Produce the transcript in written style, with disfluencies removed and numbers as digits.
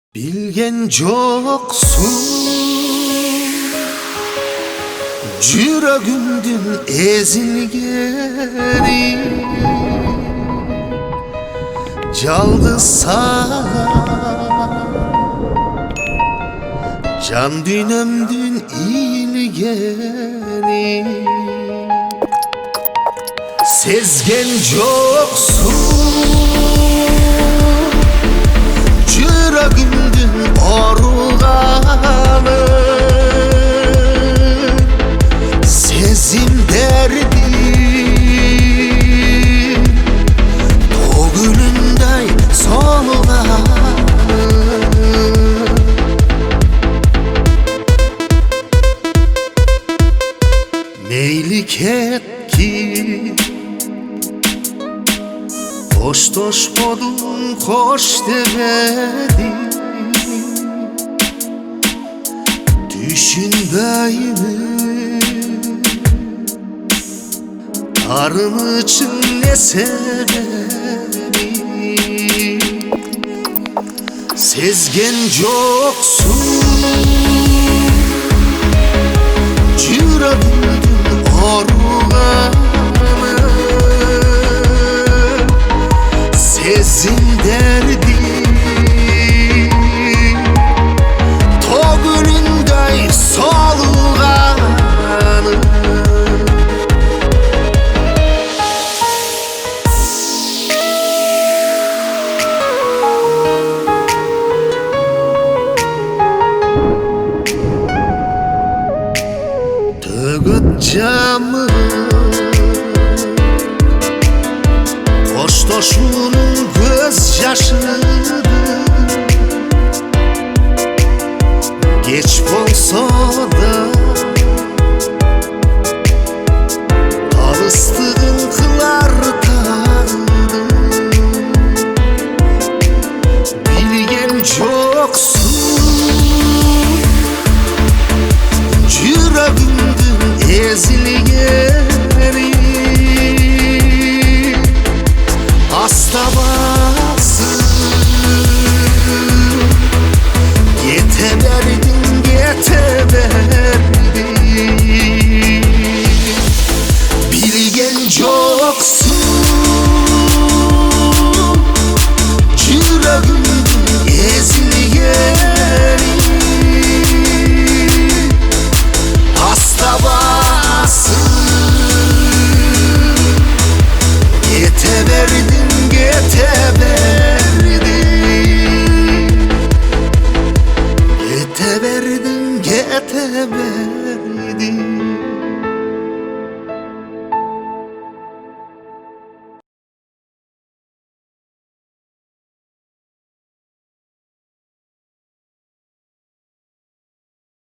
Bilgen joksun Jüragimdin ezilgeni Jalgız sana Can dünyamdin iyilgeni Sezgen joksun Jüragimdin orulganı Sezim derdim Togülünday solganı Neylik etki Hoştoşmadın, hoş demedin Düşünbeymi Tarım için ne sebebi Sezgen joksun Jüragimdin organı Sezim derdim Togülünday solganı Tögüt camı Hoştoşunun göz yaşıdır Geç bolsa da Alыстığın kılar tanıdı Bilgen joksun Jüragimdin ezilgeni Astabasın Yeteberdin, yeteberdin Bilgen joksun Jüragimdin ezilgeni Astabasın Yeteberdin, yeteberdin Yeteberdin, yeteberdin